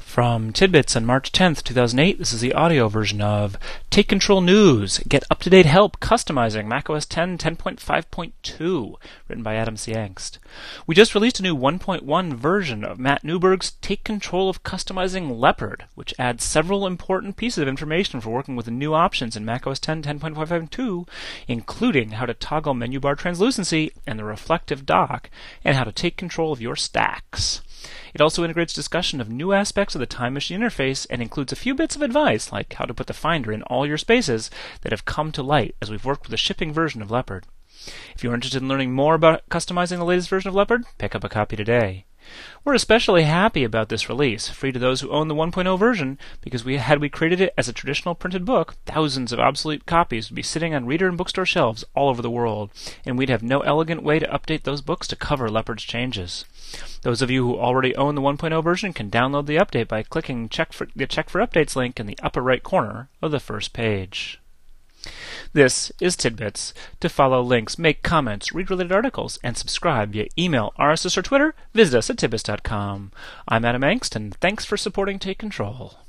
From Tidbits on March 10th, 2008, this is the audio version of Take Control News, Get Up-to-Date Help Customizing macOS 10 10.5.2, written by Adam C. Engst. We just released a new 1.1 version of Matt Newberg's Take Control of Customizing Leopard, which adds several important pieces of information for working with the new options in macOS 10 10.5.2, including how to toggle menu bar translucency and the reflective dock, and how to take control of your stacks. It also integrates discussion of new aspects of the Time Machine interface and includes a few bits of advice, like how to put the Finder in all your spaces, that have come to light as we've worked with the shipping version of Leopard. If you're interested in learning more about customizing the latest version of Leopard, pick up a copy today. We're especially happy about this release, free to those who own the 1.0 version, because had we created it as a traditional printed book, thousands of obsolete copies would be sitting on reader and bookstore shelves all over the world, and we'd have no elegant way to update those books to cover Leopard's changes. Those of you who already own the 1.0 version can download the update by clicking the Check for Updates link in the upper right corner of the first page. This is Tidbits. To follow links, make comments, read related articles, and subscribe via email, RSS, or Twitter, visit us at tidbits.com. I'm Adam Engst, and thanks for supporting Take Control.